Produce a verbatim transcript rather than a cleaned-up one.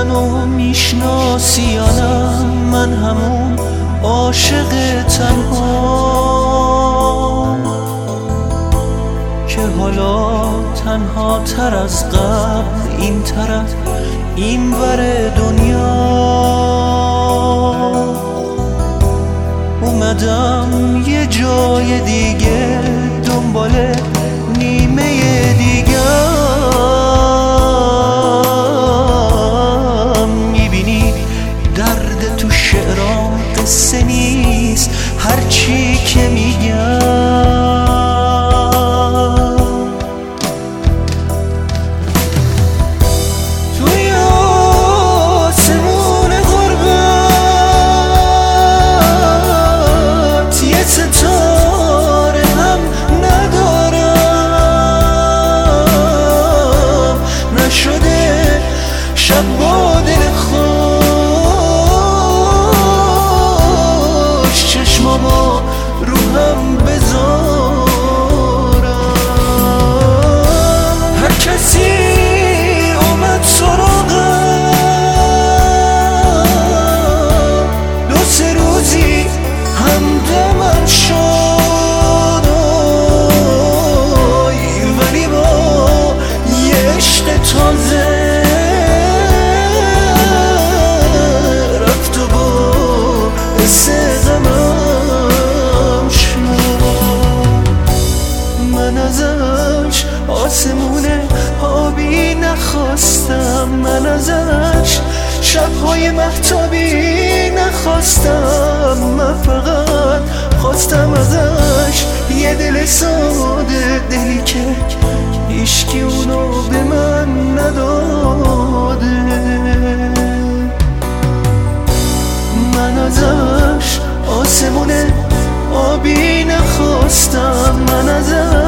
منو میشناسی یا نه، من همون عاشق تنها که حالا تنها تر از قبل این طرف این ور دنیا اومدم یه جای دیگه دنبال نیمه دیگم. میبینی درد تو شعرام قصه نیست هرچی که میگم. شب با دل خوش چشمامو رو هم بذارم. هر کسی اومد سراغم، دو سه روزی همدمم شد، ولی با یه عشق تازه آسمونه آبی نخواستم، من ازش شبهای مهتابی نخواستم، من فقط خواستم ازش یه دل ساده، دلی که هیچکی اونو به من نداده. من ازش آسمونه آبی نخواستم، من ازش